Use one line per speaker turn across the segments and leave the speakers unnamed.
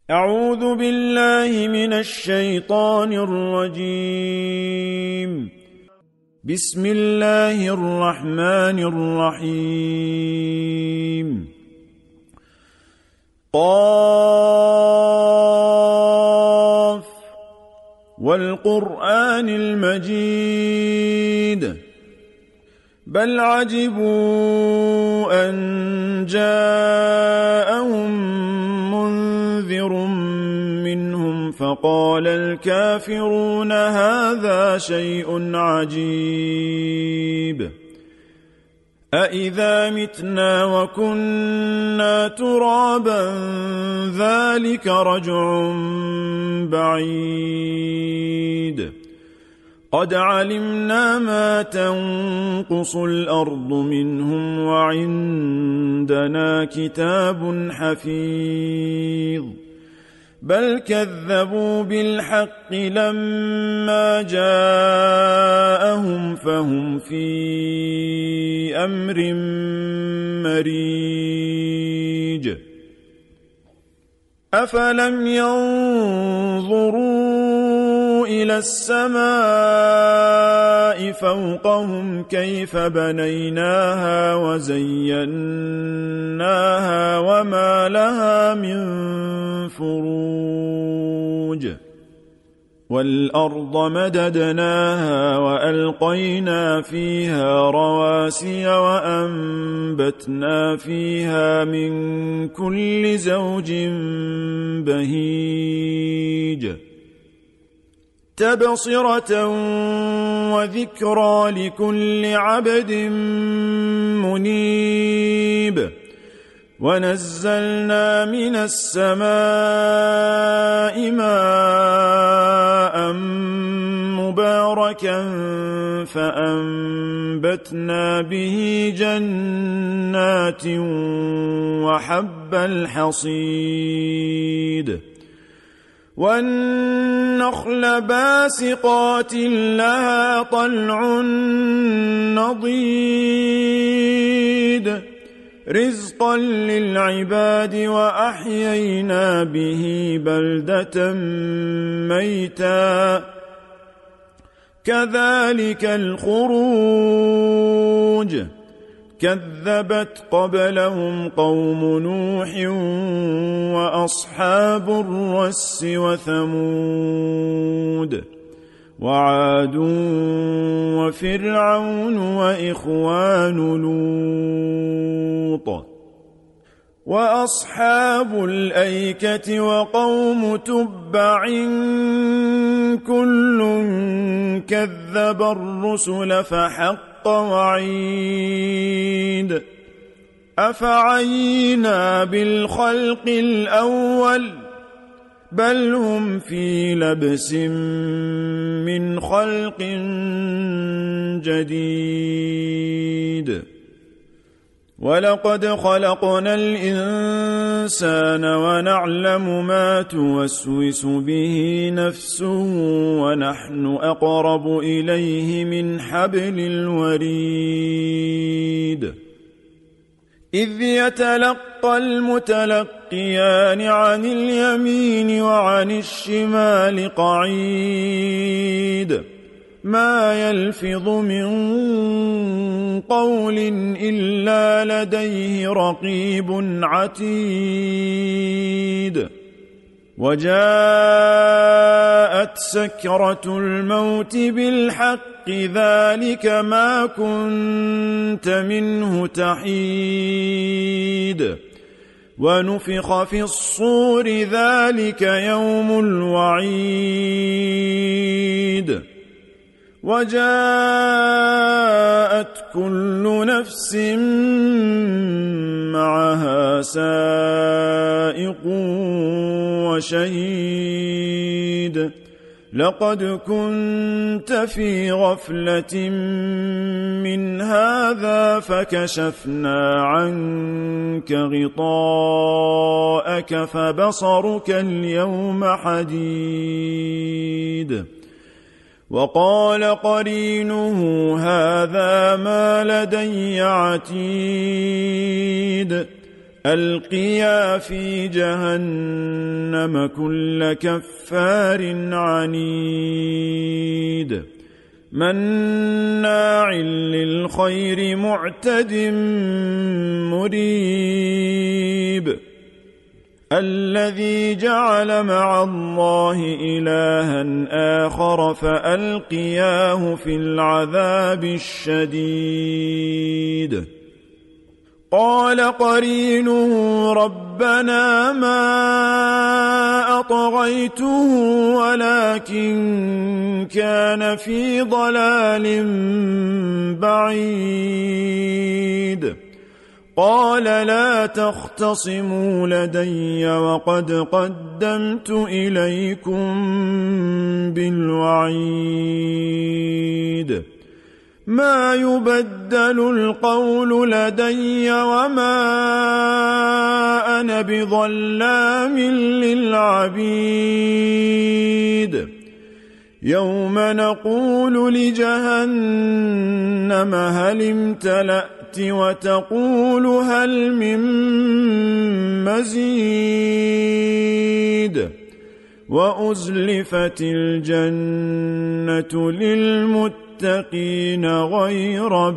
أعوذ بالله من الشيطان الرجيم. بسم الله الرحمن الرحيم. قاف والقرآن المجيد بل عجبوا أن جاءهم منذر منهم فقال الكافرون هذا شيء عجيب أإذا متنا وكنا ترابا ذلك رجع بعيد قد علمنا ما تنقص الأرض منهم وعندنا كتاب حفيظ بل كذبوا بالحق لما جاءهم فهم في أمر مريج أفلم ينظروا إلى السماء فوقهم كيف بنيناها وزيناها وما لها من فروج والأرض مددناها وألقينا فيها رواسي وأنبتنا فيها من كل زوج بهيج تبصرة وذكرى لكل عبد منيب ونزلنا من السماء ماء مباركا فأنبتنا به جنات وحب الحصيد والنخل باسقات لها طلع نضيد رزقا للعباد وأحيينا به بلدة ميتا كذلك الخروج كذبت قبلهم قوم نوح وأصحاب الرس وثمود وعاد وفرعون وإخوان لوط وأصحاب الأيكة وقوم تبع كل كذب الرسل فحق وعيد أفعينا بالخلق الأول بل هم في لبس من خلق جديد ولقد خلقنا الإنسان ونعلم ما توسوس به نفسه ونحن أقرب إليه من حبل الوريد إذ يتلقى المتلقيان عن اليمين وعن الشمال قعيد ما يلفظ من قول إلا لديه رقيب عتيد وجاءت سكرة الموت بالحق ذلك ما كنت منه تحيد ونفخ في الصور ذلك يوم الوعيد وجاءت كل نفس معها سائق وشهيد لقد كنت في غفلة من هذا فكشفنا عنك غطاءك فبصرك اليوم حديد وقال قرينه هذا ما لدي عتيد ألقيا في جهنم كل كفار عنيد مناع للخير معتد مريب الذي جعل مع الله إلها آخر فألقياه في العذاب الشديد قال قرينه ربنا ما أطغيته ولكن كان في ضلال بعيد قال لا تختصموا لدي وقد قدمت إليكم بالوعيد ما يبدل القول لدي وما أنا بظلام للعبيد يوم نقول لجهنم هل امتلأت وتقول هل من مزيد وأزلفت الجنة للمتقين غير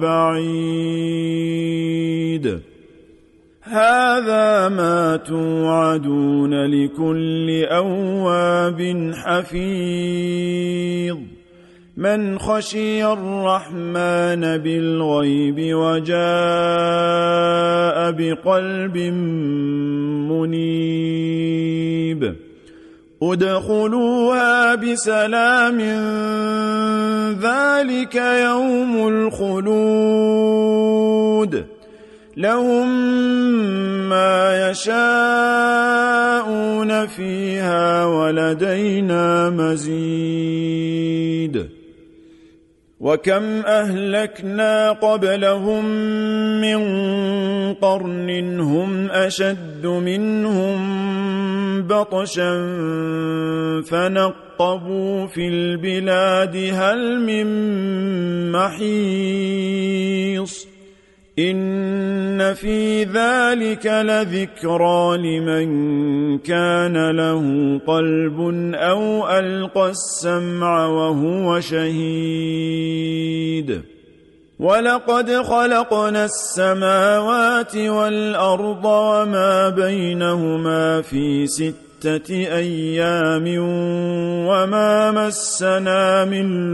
بعيد هذا ما توعدون لكل أواب حفيظ من خشي الرحمن بالغيب وجاء بقلب منيب ادخلوها بسلام ذلك يوم الخلود لهم ما يشاءون فيها ولدينا مزيد وكم أهلكنا قبلهم من قرن هم أشد منهم بطشا فنقبوا في البلاد هل من محيص إن في ذلك لذكرى لمن كان له قلب أو ألقى السمع وهو شهيد ولقد خلقنا السماوات والأرض وما بينهما في 6 أيام وما مسنا من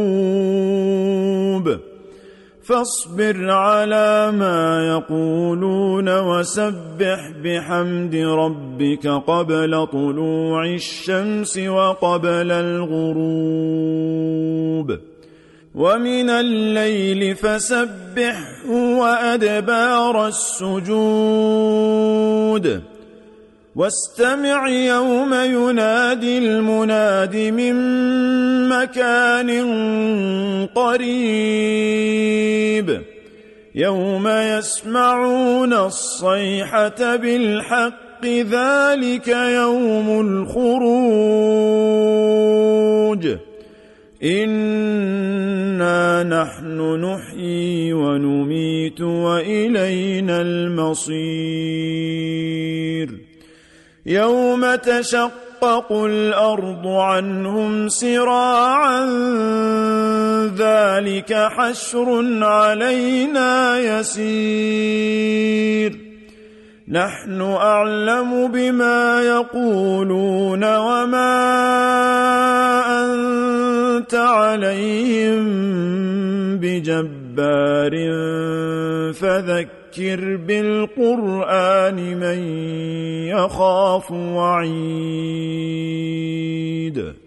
لغوب فاصبر على ما يقولون وسبح بحمد ربك قبل طلوع الشمس وقبل الغروب ومن الليل فسبحه وأدبار السجود واستمع يوم ينادي المناد من مكان قريب يوم يسمعون الصيحة بالحق ذلك يوم الخروج إنا نحن نحيي ونميت وإلينا المصير يوم تشقق الأرض عنهم سراعا ذلك حشر علينا يسير نحن أعلم بما يقولون وما أنت عليهم بجبار فذكر بالقرآن من يخاف وعيد